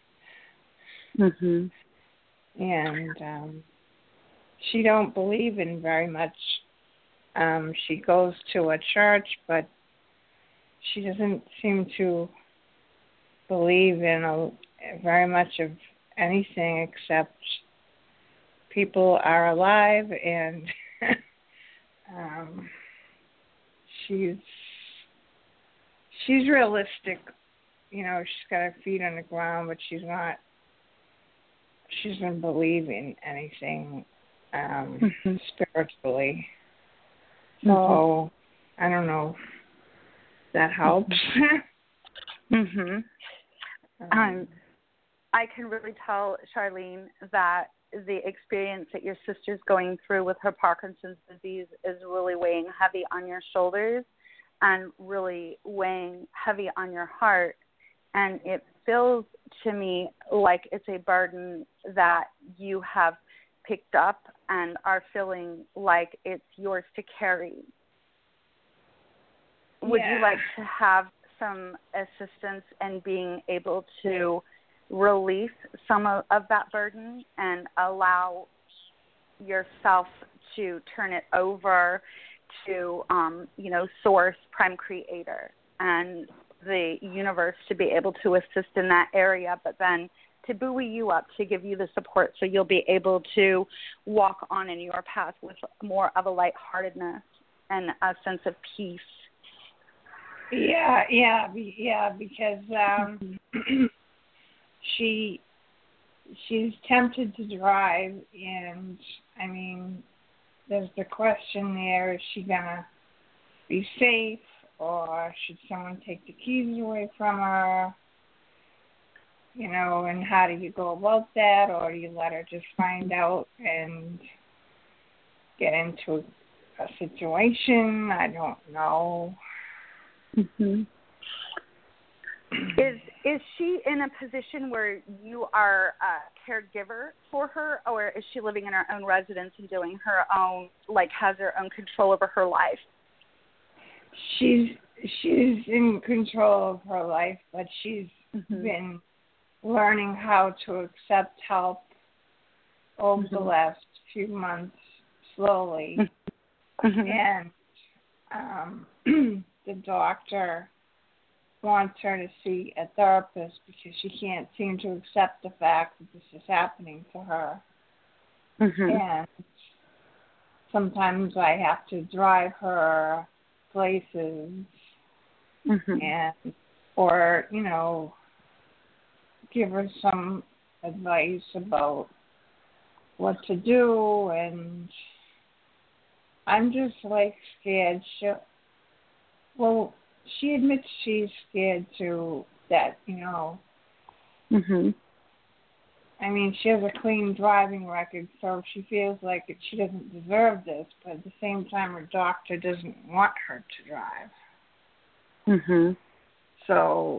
And she don't believe in very much. She goes to a church, but she doesn't seem to believe in very much of anything except people are alive, and she's realistic. You know, she's got her feet on the ground, but she doesn't believe in anything spiritually. So I don't know if that helps. I can really tell, Charlene, that the experience that your sister's going through with her Parkinson's disease is really weighing heavy on your shoulders and really weighing heavy on your heart. And it feels to me like it's a burden that you have picked up and are feeling like it's yours to carry. Would you like to have some assistance in being able to release some of that burden and allow yourself to turn it over to, Source, Prime Creator, and the universe to be able to assist in that area, but then to buoy you up, to give you the support so you'll be able to walk on in your path with more of a lightheartedness and a sense of peace. Because she's tempted to drive, and I mean, there's the question there: is she gonna be safe, or should someone take the keys away from her? You know, and how do you go about that, or do you let her just find out and get into a situation? I don't know. Is she in a position where you are a caregiver for her, or is she living in her own residence and doing her own, has her own control over her life? She's in control of her life, but she's been learning how to accept help over the last few months, slowly. And the doctor wants her to see a therapist because she can't seem to accept the fact that this is happening to her. And sometimes I have to drive her places or give her some advice about what to do, and I'm just scared. She admits she's scared too, that, I mean, she has a clean driving record, so she feels like she doesn't deserve this, but at the same time, her doctor doesn't want her to drive. So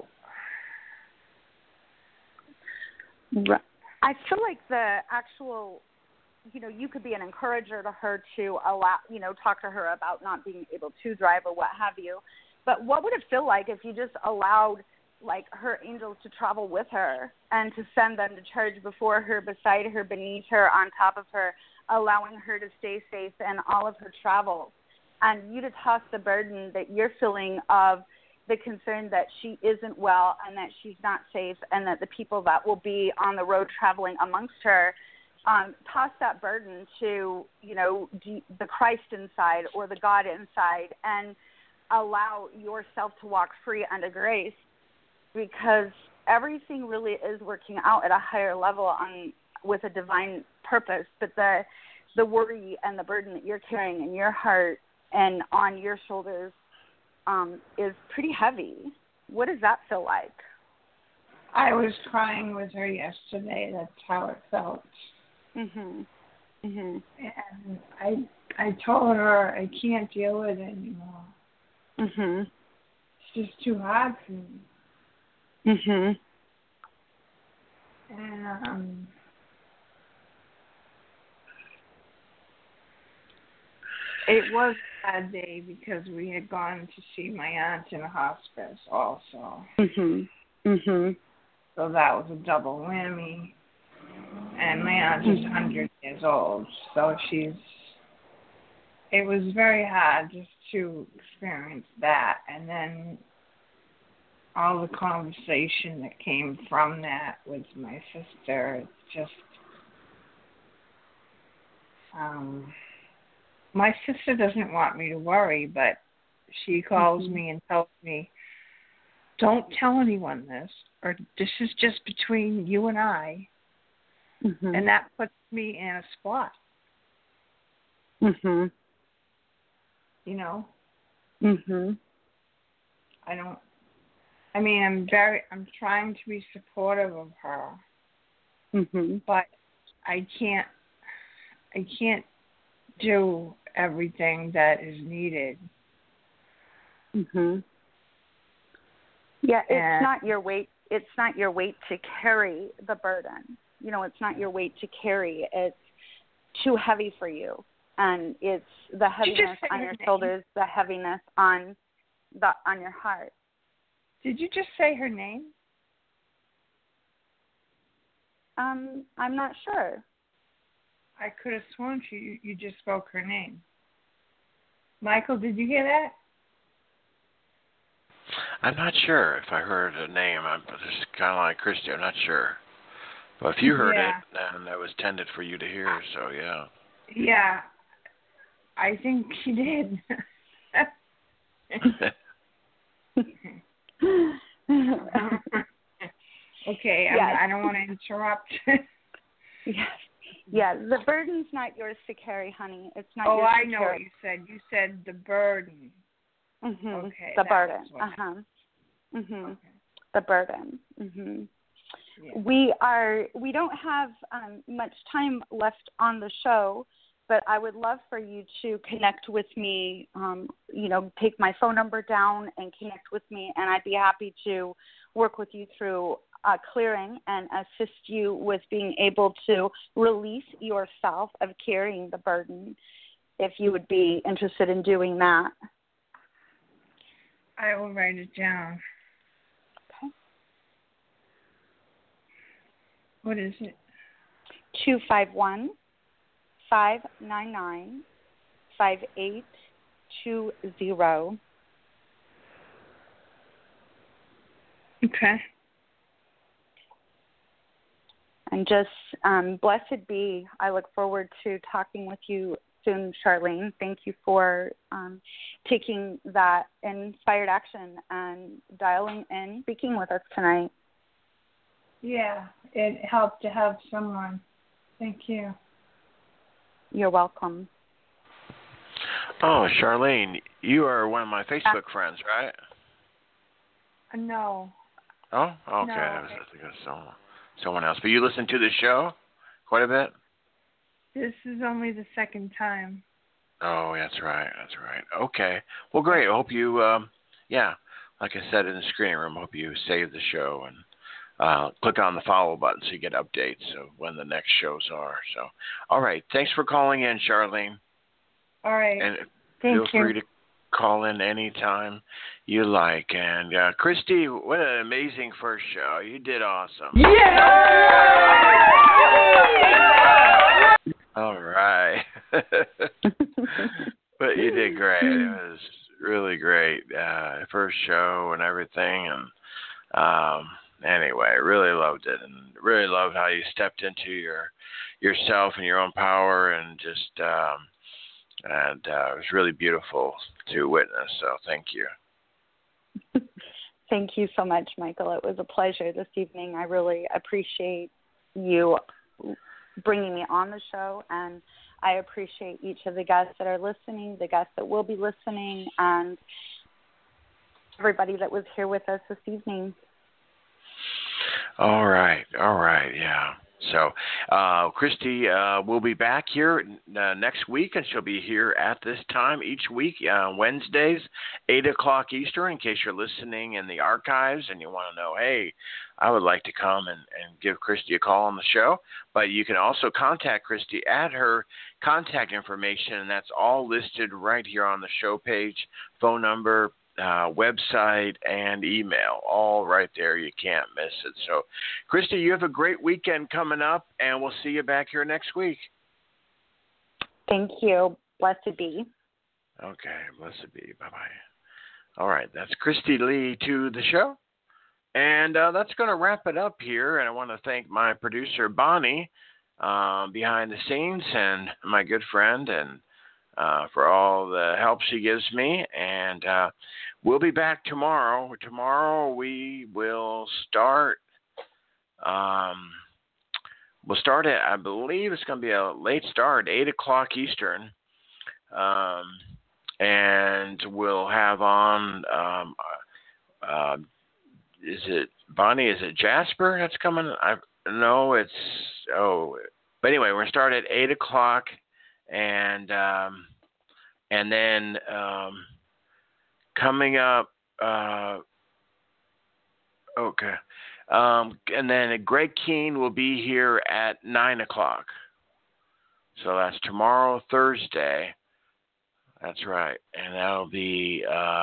I feel like the actual you could be an encourager to her to allow, talk to her about not being able to drive or what have you. But what would it feel like if you just allowed, like, her angels to travel with her and to send them to charge before her, beside her, beneath her, on top of her, allowing her to stay safe in all of her travels, and you to toss the burden that you're feeling of the concern that she isn't well and that she's not safe and that the people that will be on the road traveling amongst her, toss that burden to, the Christ inside or the God inside, and allow yourself to walk free under grace, because everything really is working out at a higher level with a divine purpose. But the worry and the burden that you're carrying in your heart and on your shoulders is pretty heavy. What does that feel like? I was crying with her yesterday. That's how it felt. Mhm. Mhm. And I told her I can't deal with it anymore. Mhm. It's just too hard for me. Mhm. And it was a bad day because we had gone to see my aunt in a hospice also. Mhm. Mhm. So that was a double whammy. And my aunt is 100 years old, so it was very hard just to experience that. And then all the conversation that came from that with my sister, it's just, my sister doesn't want me to worry, but she calls me and tells me, don't tell anyone this, or this is just between you and I. And that puts me in a spot. Mhm. Mhm. I'm trying to be supportive of her. Mhm. But I can't do everything that is needed. Mhm. Yeah, it's not your weight. It's not your weight to carry the burden. It's not your weight to carry. It's too heavy for you, and it's the heaviness on your shoulders, the heaviness on your heart. Did you just say her name? I'm not sure. I could have sworn you just spoke her name. Michael, did you hear that? I'm not sure if I heard a name. I'm just kind of like Christy. I'm not sure. But if you heard it, then that was tended for you to hear. So yeah. Yeah, I think she did. Okay, yes. I don't want to interrupt. Yes. Yeah, the burden's not yours to carry, honey. It's not yours to carry. Oh, I know what you said. You said the burden. Mhm. Okay. The burden. Mhm. Okay. The burden. Mhm. Yeah. We don't have much time left on the show, but I would love for you to connect with me, take my phone number down and connect with me, and I'd be happy to work with you through clearing and assist you with being able to release yourself of carrying the burden, if you would be interested in doing that. I will write it down. Okay. What is it? 251-599-5820. Okay. And just blessed be. I look forward to talking with you soon, Charlene. Thank you for taking that inspired action and dialing in, speaking with us tonight. Yeah, it helped to have someone. Thank you. You're welcome. Oh, Charlene, you are one of my Facebook friends, right? No. Oh, okay. No. I think it was someone else. But you listen to the show quite a bit? This is only the second time. Oh, that's right. Okay. Well, great. I hope you, like I said in the screening room, I hope you save the show and click on the follow button so you get updates of when the next shows are. So, all right. Thanks for calling in, Charlene. All right. And Thank feel you. free to call in anytime you like. And Christy, what an amazing first show. You did awesome. Yeah! All right. But you did great. It was really great. First show and everything. And anyway, I really loved it, and really loved how you stepped into yourself and your own power, and just it was really beautiful to witness. So thank you. Thank you so much, Michael. It was a pleasure this evening. I really appreciate you bringing me on the show, and I appreciate each of the guests that are listening, the guests that will be listening, and everybody that was here with us this evening. All right, yeah. So Christy will be back here next week, and she'll be here at this time each week, Wednesdays, 8 o'clock Eastern, in case you're listening in the archives and you want to know, hey, I would like to come and give Christy a call on the show. But you can also contact Christy at her contact information, and that's all listed right here on the show page, phone number, website, and email, all right there. You can't miss it. So, Christy, you have a great weekend coming up, and we'll see you back here next week. Thank you. Blessed be. Okay, blessed be. Bye-bye. All right, that's Christy Lee to the show. And that's going to wrap it up here. And I want to thank my producer, Bonnie, behind the scenes, and my good friend, and for all the help she gives me. And we'll be back tomorrow. Tomorrow we will start. We'll start at, I believe it's going to be a late start, 8 o'clock Eastern. And we'll have on, is it Bonnie? Is it Jasper that's coming? But anyway, we're going to start at 8 o'clock. And then coming up, and then Greg Keene will be here at 9 o'clock. So that's tomorrow, Thursday. That's right, and that'll be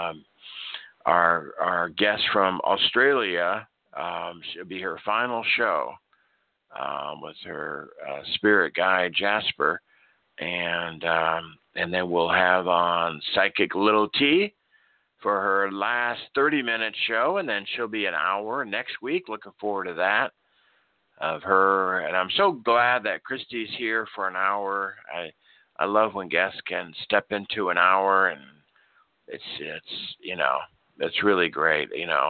our guest from Australia. She'll be her final show with her spirit guide Jasper. And then we'll have on Psychic Little T for her last 30-minute show, and then she'll be an hour next week. Looking forward to that of her. And I'm so glad that Christy's here for an hour. I love when guests can step into an hour, and it's really great,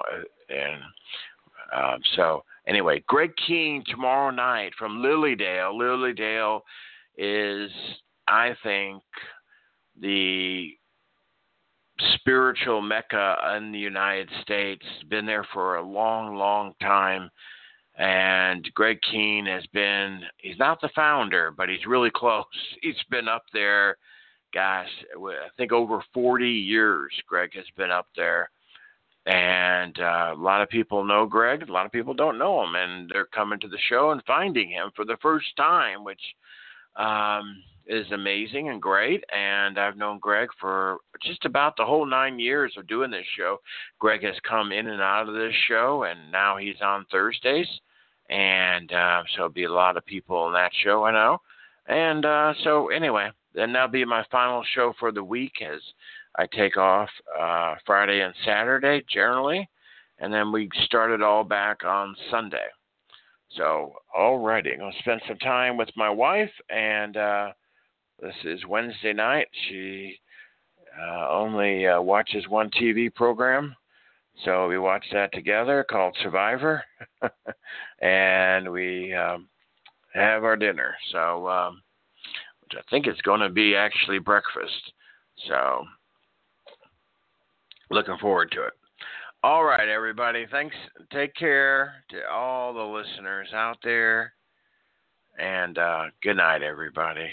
And so anyway, Greg Keene tomorrow night from Lilydale. Lilydale is, I think, the spiritual mecca in the United States. Been there for a long, long time. And Greg Keene he's not the founder, but he's really close. He's been up there, gosh, I think over 40 years Greg has been up there. And a lot of people know Greg. A lot of people don't know him. And they're coming to the show and finding him for the first time, which is amazing and great. And I've known Greg for just about the whole 9 years of doing this show. Greg has come in and out of this show, and now he's on Thursdays. And so there'll be a lot of people in that show, I know. And so anyway, then that'll be my final show for the week, as I take off Friday and Saturday generally. And then we start it all back on Sunday. So, alrighty, I'm going to spend some time with my wife, and this is Wednesday night. She only watches one TV program, so we watch that together called Survivor, and we have our dinner. So, which I think is going to be actually breakfast. So, looking forward to it. All right, everybody. Thanks. Take care to all the listeners out there. And good night, everybody.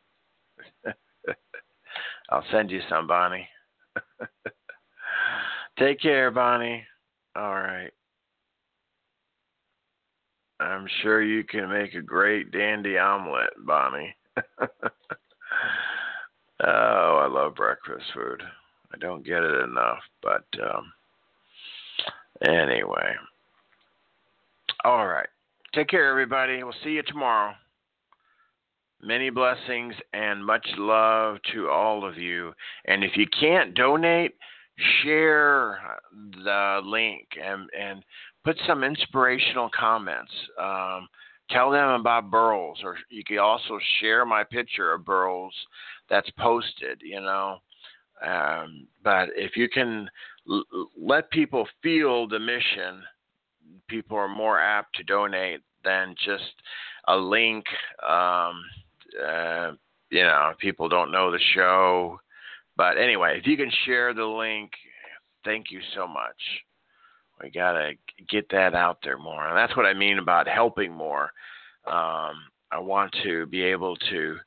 I'll send you some, Bonnie. Take care, Bonnie. All right. I'm sure you can make a great dandy omelet, Bonnie. Oh, I love breakfast food. I don't get it enough, but anyway. All right. Take care, everybody. We'll see you tomorrow. Many blessings and much love to all of you. And if you can't donate, share the link and put some inspirational comments. Tell them about Burls, or you can also share my picture of Burls that's posted, But if you can let people feel the mission, people are more apt to donate than just a link. People don't know the show. But anyway, if you can share the link, thank you so much. We got to get that out there more. And that's what I mean about helping more. I want to be able to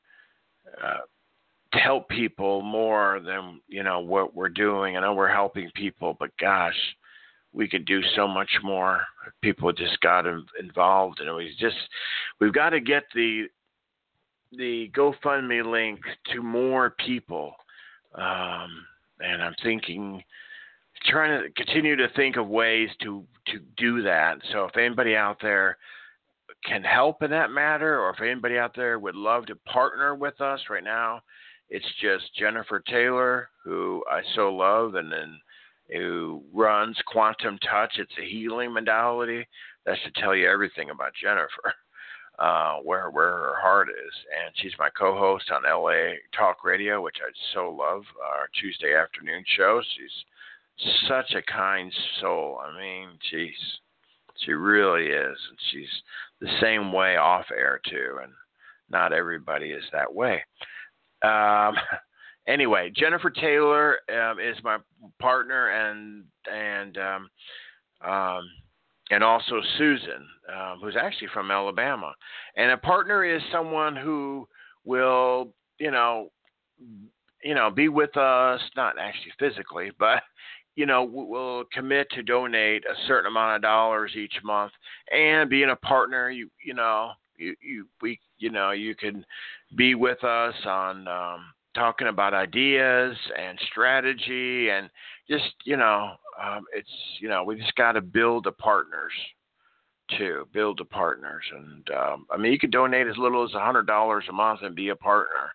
help people more than, what we're doing. I know we're helping people, but gosh, we could do so much more. People just got involved, and we've got to get the GoFundMe link to more people. And I'm trying to continue to think of ways to do that. So if anybody out there can help in that matter, or if anybody out there would love to partner with us right now, it's just Jennifer Taylor, who I so love, and then who runs Quantum Touch. It's a healing modality. That should tell you everything about Jennifer, where her heart is. And she's my co-host on LA Talk Radio, which I so love, our Tuesday afternoon show. She's such a kind soul. I mean, she really is. And she's the same way off air, too. And not everybody is that way. Anyway, Jennifer Taylor is my partner, and also Susan, who's actually from Alabama. And a partner is someone who will, be with us, not actually physically, but will commit to donate a certain amount of dollars each month. And being a partner, you can be with us on talking about ideas and strategy, and just we just got to build the partners too. And you could donate as little as $100 a month and be a partner.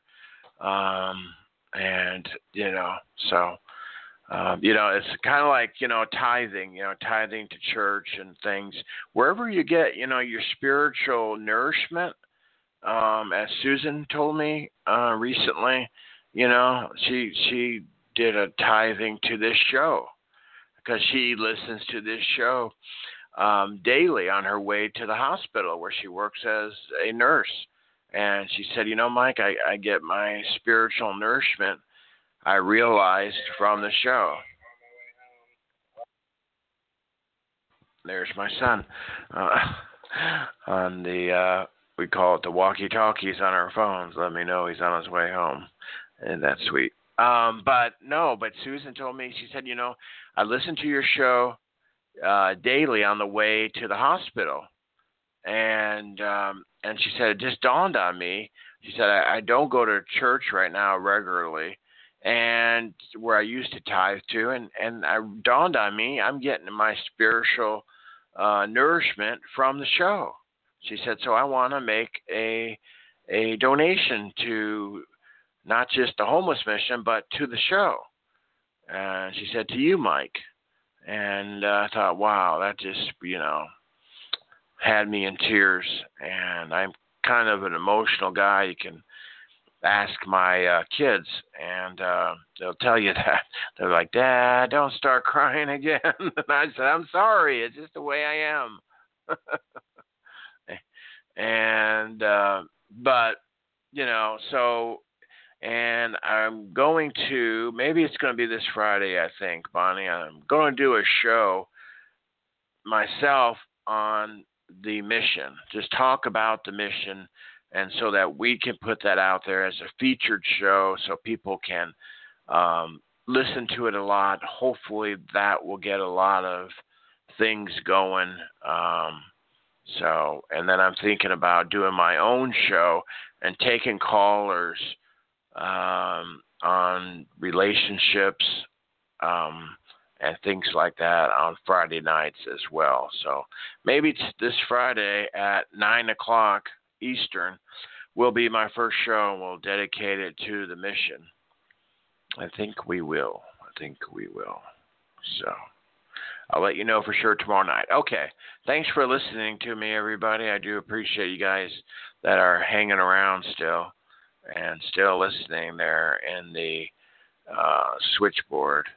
It's kind of like, tithing to church and things. Wherever you get, your spiritual nourishment, as Susan told me recently, she did a tithing to this show because she listens to this show daily on her way to the hospital where she works as a nurse. And she said, Mike, I get my spiritual nourishment, I realized, from the show. There's my son on the, we call it the walkie-talkies on our phones. Let me know he's on his way home. And that's sweet. But Susan told me, she said, I listen to your show daily on the way to the hospital. And she said, it just dawned on me. She said, I don't go to church right now regularly, and where I used to tithe to, and it dawned on me, I'm getting my spiritual nourishment from the show. She said, so I want to make a donation to not just the homeless mission, but to the show. And she said, to you, Mike. And I thought, wow, that just, had me in tears. And I'm kind of an emotional guy. You can ask my kids, and they'll tell you that. They're like, Dad, don't start crying again. And I said, I'm sorry. It's just the way I am. And, and I'm going to, maybe it's going to be this Friday, I think, Bonnie. I'm going to do a show myself on the mission, just talk about the mission, and so that we can put that out there as a featured show so people can listen to it a lot. Hopefully that will get a lot of things going. So, and then I'm thinking about doing my own show and taking callers on relationships and things like that on Friday nights as well. So maybe this Friday at 9 o'clock Eastern will be my first show, and we'll dedicate it to the mission. I think we will. So I'll let you know for sure tomorrow night. Okay. Thanks for listening to me, everybody. I do appreciate you guys that are hanging around still and still listening there in the switchboard.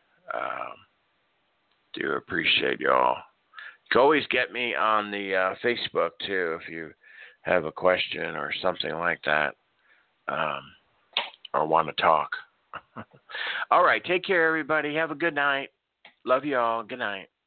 Do appreciate y'all. You can always get me on the Facebook, too, if you have a question or something like that, or want to talk. All right. Take care, everybody. Have a good night. Love you all. Good night.